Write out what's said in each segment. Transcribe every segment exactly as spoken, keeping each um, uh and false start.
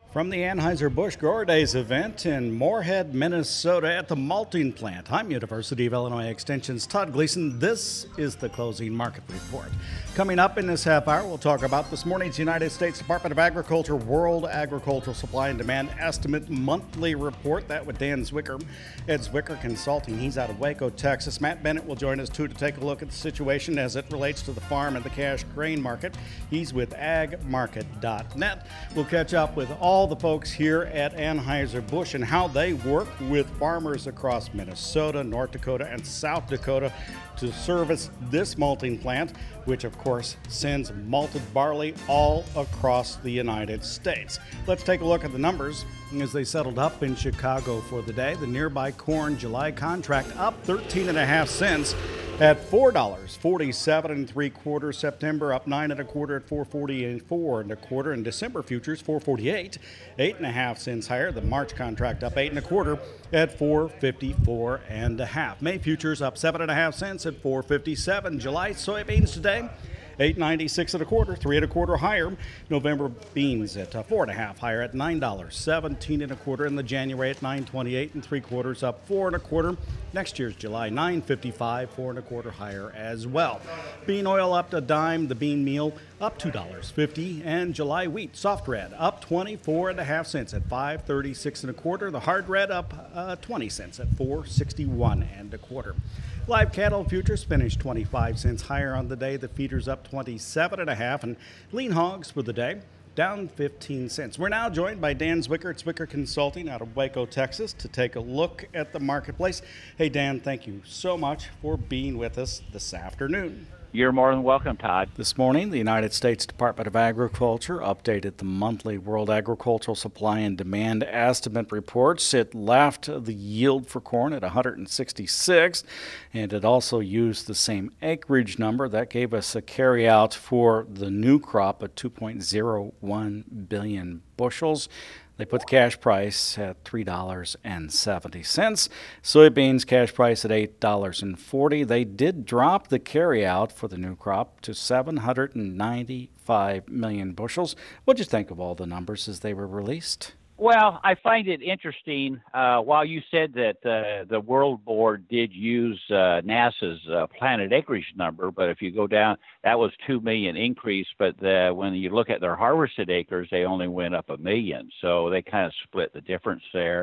From the Anheuser-Busch Grower Days event in Moorhead, Minnesota at the malting plant, I'm University of Illinois Extension's Todd Gleason. This is the Closing Market Report. Coming up in this half hour, we'll talk about this morning's United States Department of Agriculture World Agricultural Supply and Demand Estimate Monthly Report. That with Dan Zwicker, Ed Zwicker Consulting. He's out of Waco, Texas. Matt Bennett will join us too to take a look at the situation as it relates to the farm and the cash grain market. He's with ag market dot net. We'll catch up with all the folks here at Anheuser-Busch and how they work with farmers across Minnesota, North Dakota, and South Dakota to service this malting plant, which of course sends malted barley all across the United States. Let's take a look at the numbers as they settled up in Chicago for the day. The nearby corn July contract up thirteen and a half cents at four dollars and forty-seven and three quarters. September up nine and a quarter at four forty-four and a quarter. And December futures four forty-eight, eight and a half cents higher. The March contract up eight and a quarter at four fifty-four and a half. May futures up seven and a half cents at four fifty-seven. July soybeans today eight ninety-six and a quarter, three and a quarter higher. November beans at uh, four and a half higher at nine dollars, seventeen and a quarter. And the January at nine twenty-eight and three quarters, up four and a quarter. Next year's July nine fifty-five, four and a quarter higher as well. Bean oil up a dime. The bean meal up two dollars and fifty cents. And July wheat soft red up twenty-four and a half cents at five thirty-six and a quarter. The hard red up uh, twenty cents at four sixty-one and a quarter. Live cattle futures finished twenty-five cents higher on the day. The feeders up twenty-seven and a half, and lean hogs for the day down fifteen cents. We're now joined by Dan Zwicker at Zwicker Consulting out of Waco, Texas, to take a look at the marketplace. Hey, Dan, thank you so much for being with us this afternoon. You're more than welcome, Todd. This morning, the United States Department of Agriculture updated the monthly World Agricultural Supply and Demand Estimate reports. It left the yield for corn at one hundred sixty-six, and it also used the same acreage number. That gave us a carryout for the new crop at two point zero one billion bushels. They put the cash price at three dollars and seventy cents. Soybeans cash price at eight dollars and forty cents. They did drop the carryout for the new crop to seven hundred ninety-five million bushels. What did you think of all the numbers as they were released? Well, I find it interesting. Uh, while you said that uh, the World Board did use uh, NASA's uh, planted acreage number, but if you go down, that was two million increase. But uh, when you look at their harvested acres, they only went up a million. So they kind of split the difference there.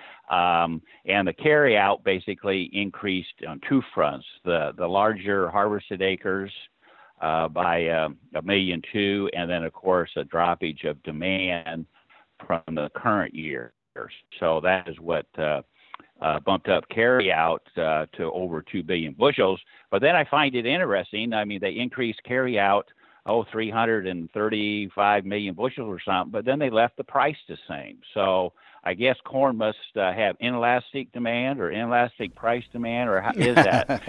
Um, and the carryout basically increased on two fronts. The the larger harvested acres uh, by uh, a million two, and then of course a droppage of demand from the current year. So that is what uh, uh, bumped up carryout uh, to over two billion bushels. But then I find it interesting. I mean, they increased carryout, oh, three hundred thirty-five million bushels or something, but then they left the price the same. So I guess corn must uh, have inelastic demand or inelastic price demand, or how is that?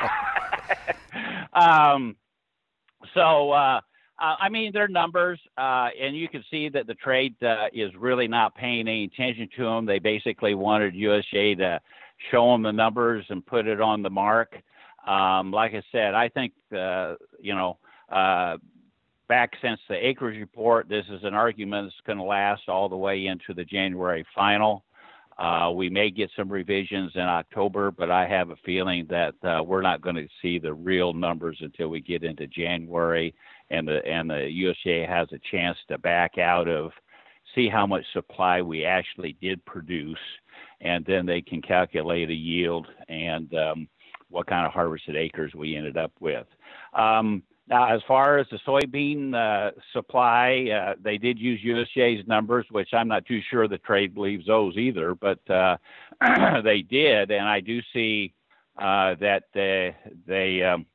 um, so, uh, Uh, I mean, their numbers, uh, and you can see that the trade uh, is really not paying any attention to them. They basically wanted U S D A to show them the numbers and put it on the mark. Um, like I said, I think, uh, you know, uh, back since the acreage report, this is an argument that's going to last all the way into the January final. Uh, we may get some revisions in October, but I have a feeling that uh, we're not going to see the real numbers until we get into January, and the and the U S D A has a chance to back out of, see how much supply we actually did produce, and then they can calculate a yield and um, what kind of harvested acres we ended up with. Um, Now, as far as the soybean uh, supply, uh, they did use U S D A's numbers, which I'm not too sure the trade believes those either, but uh, they did. And I do see uh, that they, they um,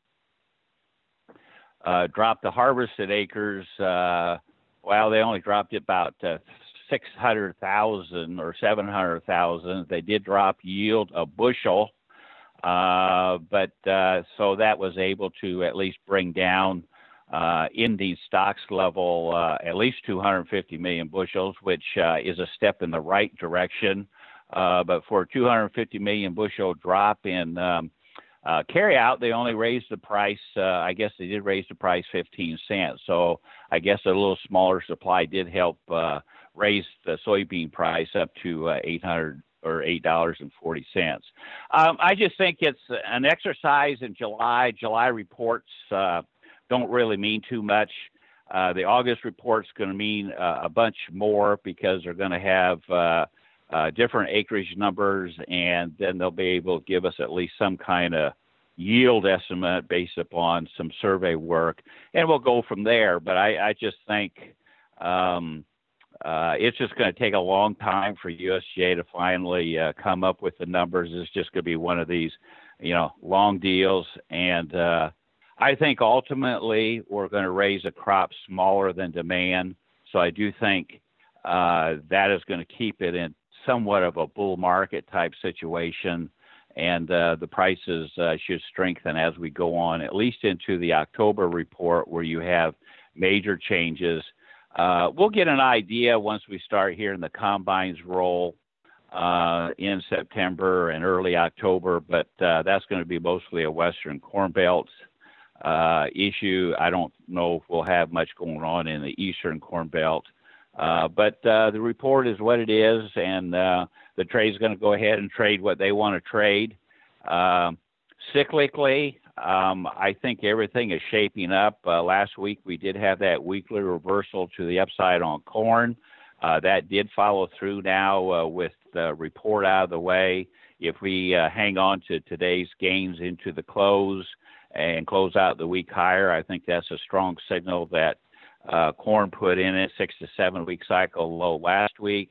uh, dropped the harvested acres. Uh, well, they only dropped it about uh, six hundred thousand or seven hundred thousand. They did drop yield a bushel. Uh, but uh, so that was able to at least bring down uh, ending stocks level uh, at least two hundred fifty million bushels, which uh, is a step in the right direction. Uh, but for a two hundred fifty million bushel drop in um, uh, carryout, they only raised the price. Uh, I guess they did raise the price fifteen cents. So I guess a little smaller supply did help uh, raised the soybean price up to uh, eight hundred or eight dollars and forty cents. Um, I just think it's an exercise in July. July reports uh, don't really mean too much. Uh, the August report's going to mean uh, a bunch more because they're going to have uh, uh, different acreage numbers, and then they'll be able to give us at least some kind of yield estimate based upon some survey work, and we'll go from there. But I, I just think um, uh, it's just going to take a long time for U S D A to finally uh, come up with the numbers. It's just going to be one of these, you know, long deals, and uh, I think ultimately we're going to raise a crop smaller than demand. So I do think uh, that is going to keep it in somewhat of a bull market type situation. And uh, the prices uh, should strengthen as we go on, at least into the October report where you have major changes. Uh, we'll get an idea once we start hearing the combines roll uh, in September and early October, but uh, that's going to be mostly a Western Corn Belt uh, issue. I don't know if we'll have much going on in the Eastern Corn Belt. Uh, but uh, the report is what it is, and uh, the trade's going to go ahead and trade what they want to trade. Uh, cyclically, um, I think everything is shaping up. Uh, last week we did have that weekly reversal to the upside on corn. Uh, that did follow through now uh, with the report out of the way. If we uh, hang on to today's gains into the close and close out the week higher, I think that's a strong signal that Uh, corn put in a six to seven week cycle low last week,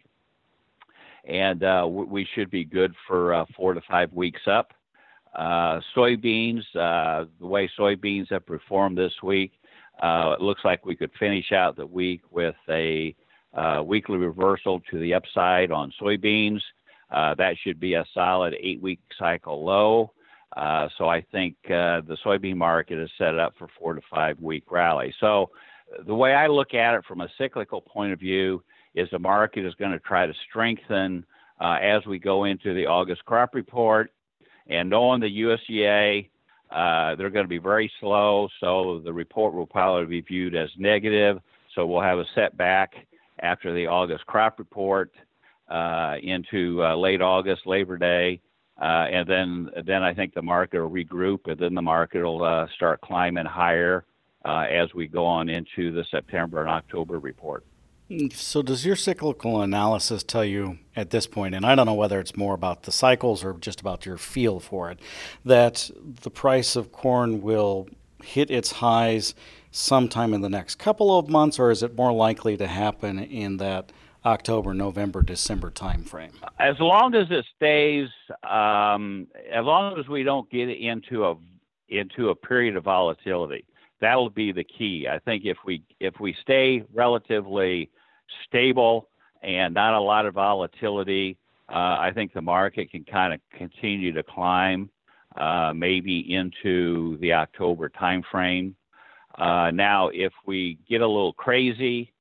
and uh, we should be good for uh, four to five weeks up. Uh, soybeans, uh, the way soybeans have performed this week, uh, it looks like we could finish out the week with a uh, weekly reversal to the upside on soybeans. Uh, that should be a solid eight week cycle low. Uh, so I think uh, the soybean market is set up for four to five week rally. So the way I look at it from a cyclical point of view is the market is going to try to strengthen uh, as we go into the August crop report. And knowing the U S D A, uh, they're going to be very slow, so the report will probably be viewed as negative. So we'll have a setback after the August crop report uh, into uh, late August, Labor Day. Uh, and then, then I think the market will regroup, and then the market will uh, start climbing higher Uh, as we go on into the September and October report. So does your cyclical analysis tell you at this point, and I don't know whether it's more about the cycles or just about your feel for it, that the price of corn will hit its highs sometime in the next couple of months, or is it more likely to happen in that October, November, December timeframe? As long as it stays, um, as long as we don't get into a into a period of volatility, that'll be the key. I think if we if we stay relatively stable and not a lot of volatility, uh, I think the market can kind of continue to climb, uh, maybe into the October timeframe. Uh, now, if we get a little crazy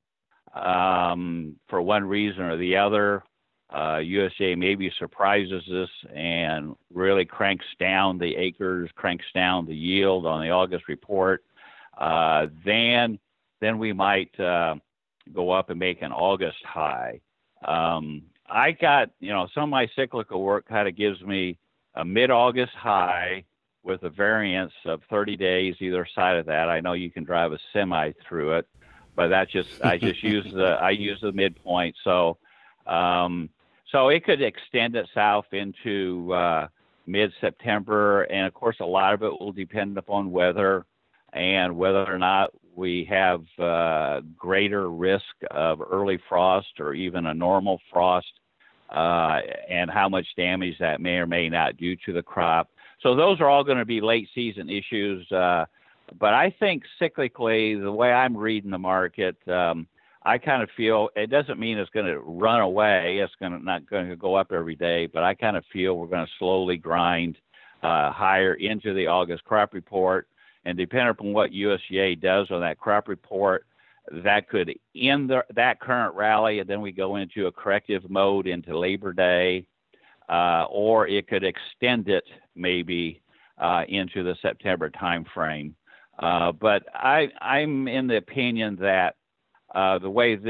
um, for one reason or the other, uh, U S D A maybe surprises us and really cranks down the acres, cranks down the yield on the August report. Uh, then, then we might uh, go up and make an August high. Um, I got, you know, some of my cyclical work kind of gives me a mid-August high with a variance of thirty days either side of that. I know you can drive a semi through it, but that's just I just use the I use the midpoint. So, um, so it could extend itself into uh, mid-September, and of course, a lot of it will depend upon weather and whether or not we have uh, greater risk of early frost or even a normal frost, uh, and how much damage that may or may not do to the crop. So those are all going to be late season issues. Uh, but I think cyclically, the way I'm reading the market, um, I kind of feel it doesn't mean it's going to run away. It's going to not going to go up every day, but I kind of feel we're going to slowly grind uh, higher into the August crop report. And depending upon what U S D A does on that crop report, that could end the, that current rally, and then we go into a corrective mode into Labor Day, uh, or it could extend it maybe uh, into the September timeframe. Uh, but I, I'm in the opinion that uh, the way this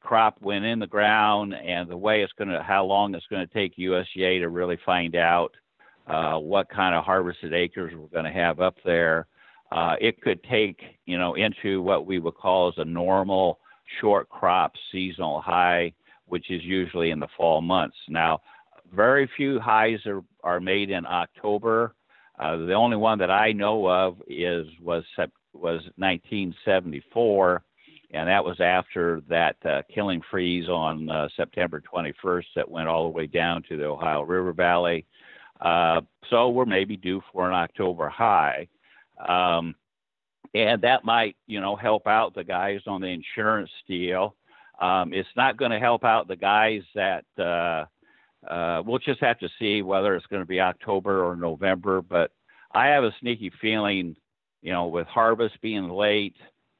crop went in the ground and the way it's going to, how long it's going to take U S D A to really find out uh, what kind of harvested acres we're going to have up there. Uh, it could take, you know, into what we would call as a normal short crop seasonal high, which is usually in the fall months. Now, very few highs are, are made in October. Uh, the only one that I know of is was was nineteen seventy-four, and that was after that uh, killing freeze on uh, September twenty-first that went all the way down to the Ohio River Valley. Uh, so we're maybe due for an October high. Um, and that might, you know, help out the guys on the insurance deal. Um, it's not going to help out the guys that uh, uh, we'll just have to see whether it's going to be October or November. But I have a sneaky feeling, you know, with harvest being late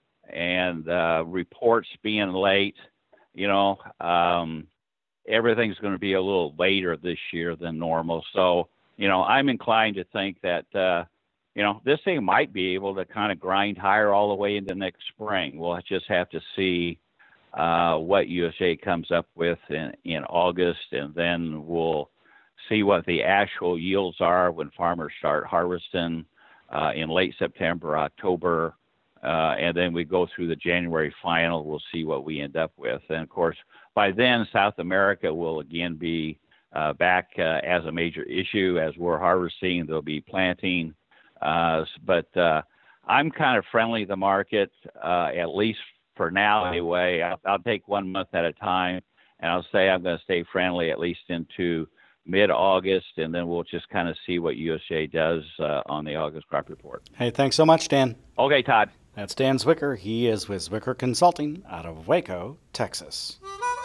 and uh, reports being late, you know, um, everything's going to be a little later this year than normal. So, you know, I'm inclined to think that, uh, you know, this thing might be able to kind of grind higher all the way into next spring. We'll just have to see uh, what U S D A comes up with in, in August, and then we'll see what the actual yields are when farmers start harvesting uh, in late September, October, uh, and then we go through the January final. We'll see what we end up with. And, of course, by then, South America will again be uh, back uh, as a major issue. As we're harvesting, there'll be planting. Uh, but uh, I'm kind of friendly to the market, uh, at least for now anyway. I'll, I'll take one month at a time, and I'll say I'm going to stay friendly at least into mid-August, and then we'll just kind of see what U S D A does uh, on the August crop report. Hey, thanks so much, Dan. Okay, Todd. That's Dan Zwicker. He is with Zwicker Consulting out of Waco, Texas.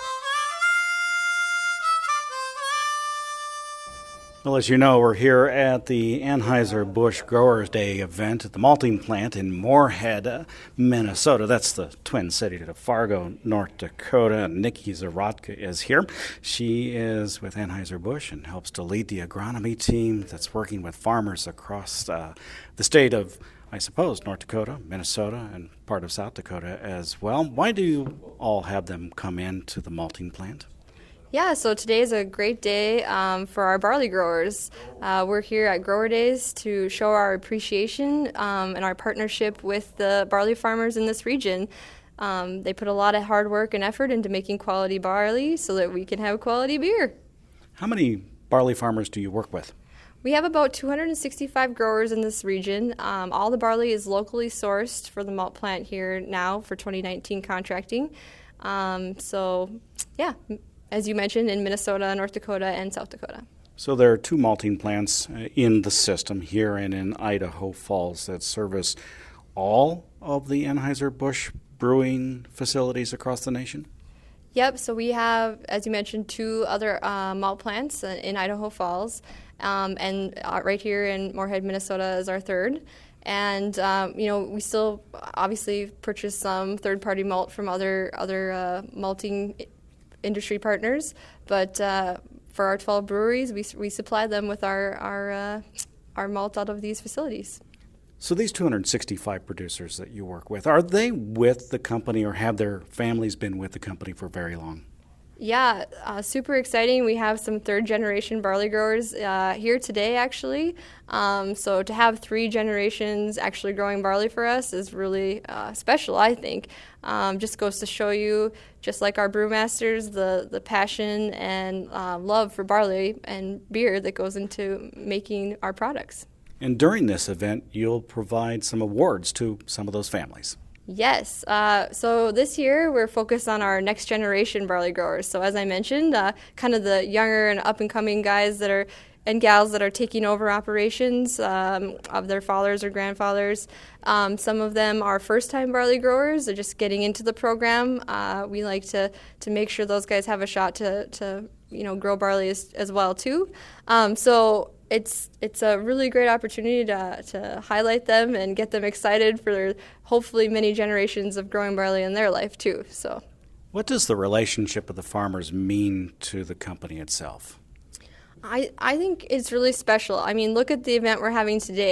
Well, as you know, we're here at the Anheuser-Busch Growers Day event at the malting plant in Moorhead, Minnesota. That's the twin city to Fargo, North Dakota. And Nikki Zaratka is here. She is with Anheuser-Busch and helps to lead the agronomy team that's working with farmers across uh, the state of, I suppose, North Dakota, Minnesota, and part of South Dakota as well. Why do you all have them come in to the malting plant? Yeah, so today is a great day um, for our barley growers. Uh, we're here at Grower Days to show our appreciation um, and our partnership with the barley farmers in this region. Um, they put a lot of hard work and effort into making quality barley so that we can have quality beer. How many barley farmers do you work with? We have about two hundred sixty-five growers in this region. Um, all the barley is locally sourced for the malt plant here now for twenty nineteen contracting. Um, so, yeah. As you mentioned, in Minnesota, North Dakota, and South Dakota. So there are two malting plants in the system here and in Idaho Falls that service all of the Anheuser-Busch brewing facilities across the nation? Yep, so we have, as you mentioned, two other uh, malt plants in Idaho Falls, um, and uh, right here in Moorhead, Minnesota is our third. And, um, you know, we still obviously purchase some third-party malt from other, other uh, malting industry partners, but uh, for our twelve breweries, we we supply them with our our uh, our malt out of these facilities. So these two hundred sixty-five producers that you work with, are they with the company or have their families been with the company for very long? Yeah, uh, super exciting. We have some third-generation barley growers uh, here today, actually. Um, so to have three generations actually growing barley for us is really uh, special, I think. Um, just goes to show you, just like our brewmasters, the, the passion and uh, love for barley and beer that goes into making our products. And during this event, you'll provide some awards to some of those families. Yes. Uh, so this year we're focused on our next generation barley growers. So as I mentioned, uh, kind of the younger and up-and-coming guys that are and gals that are taking over operations um, of their fathers or grandfathers. Um, some of them are first-time barley growers. They're just getting into the program. Uh, we like to to make sure those guys have a shot to to you know grow barley as, as well too. Um, so. It's it's a really great opportunity to to highlight them and get them excited for hopefully many generations of growing barley in their life too. So, what does the relationship of the farmers mean to the company itself? I, I think it's really special. I mean, look at the event we're having today.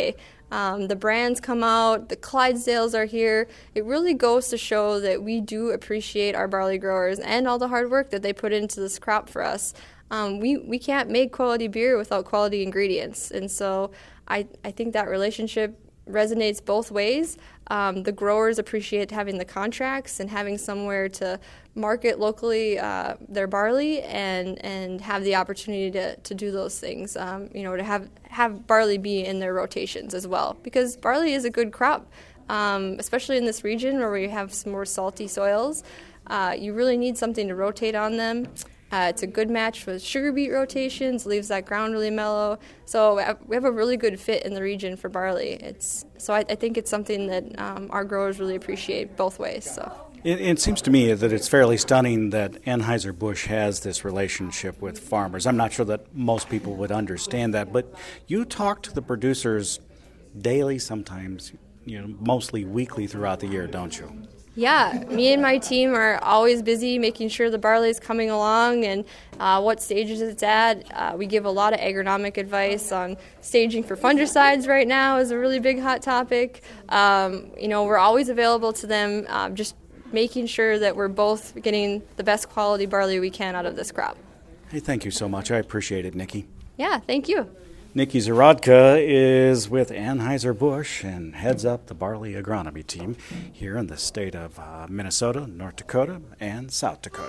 Um, the brands come out, the Clydesdales are here. It really goes to show that we do appreciate our barley growers and all the hard work that they put into this crop for us. Um, we, we can't make quality beer without quality ingredients. And so I, I think that relationship resonates both ways. Um, the growers appreciate having the contracts and having somewhere to market locally uh, their barley and, and have the opportunity to, to do those things, um, you know, to have, have barley be in their rotations as well. Because barley is a good crop, um, especially in this region where we have some more salty soils. Uh, you really need something to rotate on them. Uh, it's a good match with sugar beet rotations, leaves that ground really mellow. So we have a really good fit in the region for barley. It's so I, I think it's something that um, our growers really appreciate both ways. So it, it seems to me that it's fairly stunning that Anheuser-Busch has this relationship with farmers. I'm not sure that most people would understand that, but you talk to the producers daily, sometimes, you know, mostly weekly throughout the year, don't you? Yeah, me and my team are always busy making sure the barley is coming along and uh, what stages it's at. Uh, we give a lot of agronomic advice on staging for fungicides right now is a really big hot topic. Um, you know, we're always available to them, uh, just making sure that we're both getting the best quality barley we can out of this crop. Hey, thank you so much. I appreciate it, Nikki. Yeah, thank you. Nikki Zarodka is with Anheuser-Busch and heads up the barley agronomy team here in the state of uh, Minnesota, North Dakota, and South Dakota.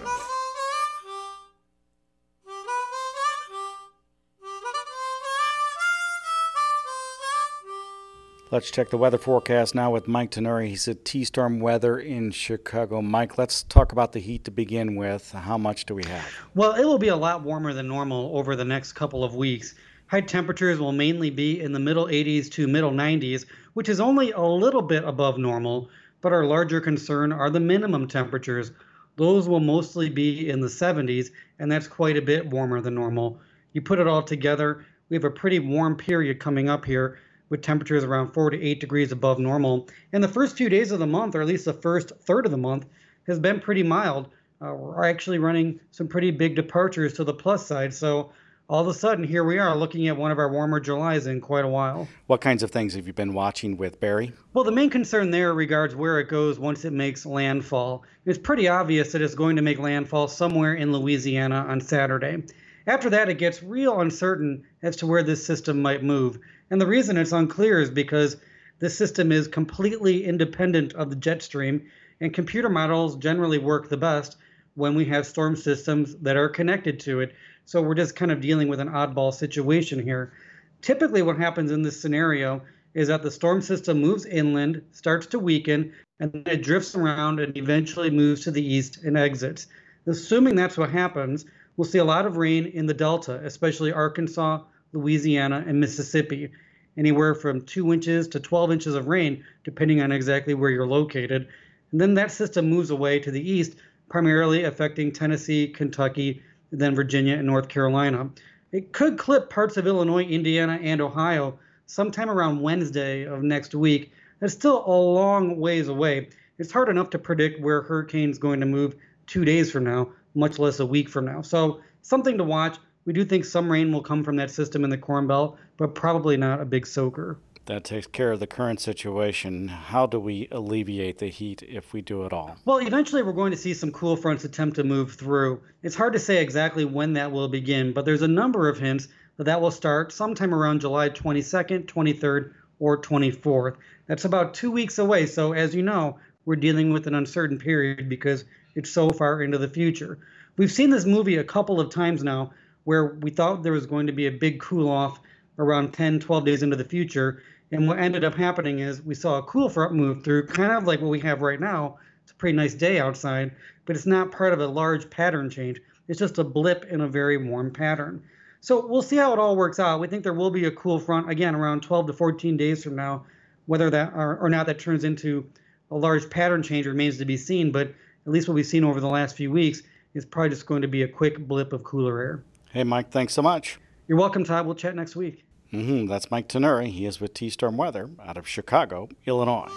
Let's check the weather forecast now with Mike Tenuri. He said T-storm weather in Chicago. Mike, let's talk about the heat to begin with. How much do we have? Well, it will be a lot warmer than normal over the next couple of weeks. High temperatures will mainly be in the middle eighties to middle nineties, which is only a little bit above normal, but our larger concern are the minimum temperatures. Those will mostly be in the seventies, and that's quite a bit warmer than normal. You put it all together, we have a pretty warm period coming up here with temperatures around four to eight degrees above normal. And the first few days of the month, or at least the first third of the month, has been pretty mild. Uh, we're actually running some pretty big departures to the plus side, so all of a sudden, here we are looking at one of our warmer Julys in quite a while. What kinds of things have you been watching with Barry? Well, the main concern there regards where it goes once it makes landfall. It's pretty obvious that it's going to make landfall somewhere in Louisiana on Saturday. After that, it gets real uncertain as to where this system might move. And the reason it's unclear is because this system is completely independent of the jet stream, and computer models generally work the best when we have storm systems that are connected to it. So we're just kind of dealing with an oddball situation here. Typically what happens in this scenario is that the storm system moves inland, starts to weaken, and then it drifts around and eventually moves to the east and exits. Assuming that's what happens, we'll see a lot of rain in the Delta, especially Arkansas, Louisiana, and Mississippi. Anywhere from two inches to twelve inches of rain, depending on exactly where you're located. And then that system moves away to the east, primarily affecting Tennessee, Kentucky, then Virginia and North Carolina. It could clip parts of Illinois, Indiana, and Ohio sometime around Wednesday of next week. That's still a long ways away. It's hard enough to predict where a hurricane's going to move two days from now, much less a week from now. So something to watch. We do think some rain will come from that system in the Corn Belt, but probably not a big soaker. That takes care of the current situation. How do we alleviate the heat if we do it all? Well, eventually we're going to see some cool fronts attempt to move through. It's hard to say exactly when that will begin, but there's a number of hints that that will start sometime around July twenty-second, twenty-third, or twenty-fourth. That's about two weeks away, so as you know, we're dealing with an uncertain period because it's so far into the future. We've seen this movie a couple of times now where we thought there was going to be a big cool-off around ten, twelve days into the future. And what ended up happening is we saw a cool front move through, kind of like what we have right now. It's a pretty nice day outside, but it's not part of a large pattern change. It's just a blip in a very warm pattern. So we'll see how it all works out. We think there will be a cool front, again, around twelve to fourteen days from now. Whether that or, or not that turns into a large pattern change remains to be seen, but at least what we've seen over the last few weeks is probably just going to be a quick blip of cooler air. Hey, Mike, thanks so much. You're welcome, Todd. We'll chat next week. Mm-hmm. That's Mike Tenuri. He is with T-Storm Weather out of Chicago, Illinois.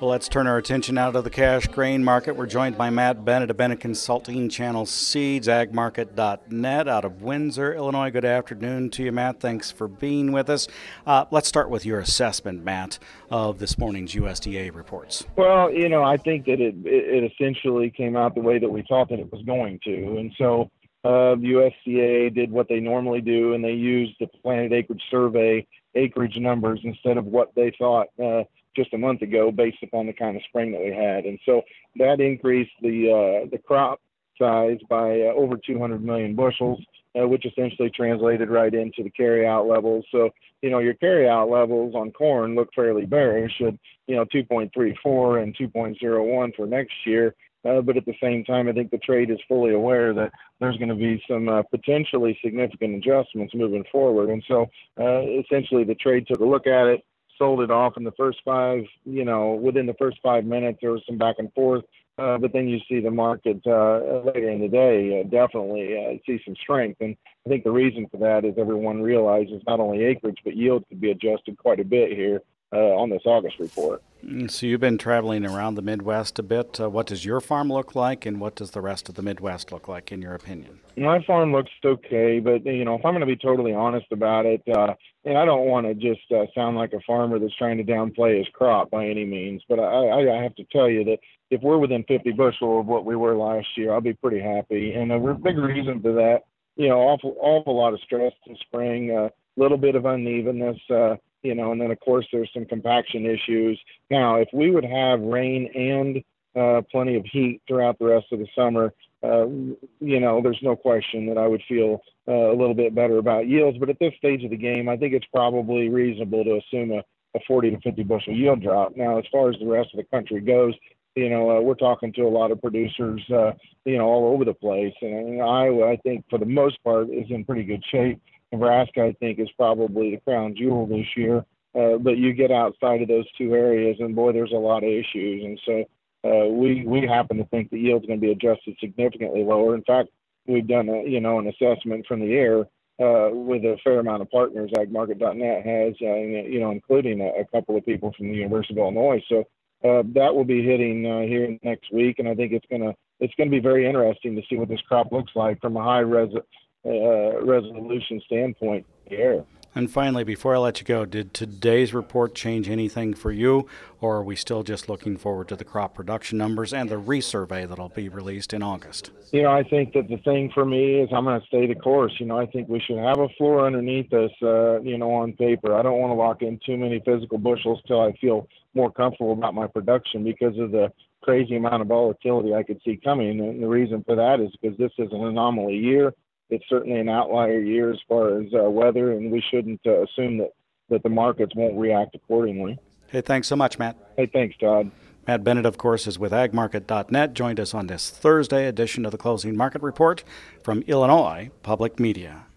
Well, let's turn our attention now to the cash grain market. We're joined by Matt Bennett of Bennett Consulting, Channel Seeds, ag market dot net out of Windsor, Illinois. Good afternoon to you, Matt. Thanks for being with us. Uh, let's start with your assessment, Matt, of this morning's U S D A reports. Well, you know, I think that it, it essentially came out the way that we thought that it was going to. And so uh, the U S D A did what they normally do, and they used the planted acreage survey acreage numbers instead of what they thought uh, just a month ago based upon the kind of spring that we had. And so that increased the uh, the crop size by uh, over two hundred million bushels, uh, which essentially translated right into the carryout levels. So, you know, your carryout levels on corn look fairly bearish at, you know, two point three four and two point oh one for next year. Uh, but at the same time, I think the trade is fully aware that there's going to be some uh, potentially significant adjustments moving forward. And so uh, essentially the trade took a look at it, sold it off in the first five, you know, within the first five minutes, there was some back and forth. Uh, but then you see the market uh, later in the day uh, definitely uh, see some strength. And I think the reason for that is everyone realizes not only acreage, but yield could be adjusted quite a bit here uh, on this August report. So you've been traveling around the Midwest a bit. Uh, what does your farm look like, and what does the rest of the Midwest look like, in your opinion? My farm looks okay, but, you know, if I'm going to be totally honest about it, uh, and I don't want to just uh, sound like a farmer that's trying to downplay his crop by any means, but I, I, I have to tell you that if we're within fifty bushel of what we were last year, I'll be pretty happy. And a big reason for that, you know, awful, awful lot of stress in spring, a uh, little bit of unevenness, uh, you know, and then, of course, there's some compaction issues. Now, if we would have rain and uh, plenty of heat throughout the rest of the summer, uh, you know, there's no question that I would feel uh, a little bit better about yields. But at this stage of the game, I think it's probably reasonable to assume a, a forty to fifty bushel yield drop. Now, as far as the rest of the country goes, you know, uh, we're talking to a lot of producers, uh, you know, all over the place. And Iowa, I think, for the most part, is in pretty good shape. Nebraska, I think, is probably the crown jewel this year. Uh, but you get outside of those two areas, and, boy, there's a lot of issues. And so uh, we we happen to think the yield's going to be adjusted significantly lower. In fact, we've done, a, you know, an assessment from the air uh, with a fair amount of partners, ag market dot net has, uh, you know, including a, a couple of people from the University of Illinois. So uh, that will be hitting uh, here next week, and I think it's going to it's going to be very interesting to see what this crop looks like from a high res. Uh, resolution standpoint here. And finally, before I let you go, did today's report change anything for you, or are we still just looking forward to the crop production numbers and the resurvey that'll be released in August? You know, I think that the thing for me is I'm going to stay the course. You know, I think we should have a floor underneath us, uh, you know, on paper. I don't want to lock in too many physical bushels till I feel more comfortable about my production because of the crazy amount of volatility I could see coming. And the reason for that is because this is an anomaly year. It's certainly an outlier year as far as uh, weather, and we shouldn't uh, assume that, that the markets won't react accordingly. Hey, thanks so much, Matt. Hey, thanks, Todd. Matt Bennett, of course, is with ag market dot net, joined us on this Thursday edition of the Closing Market Report from Illinois Public Media.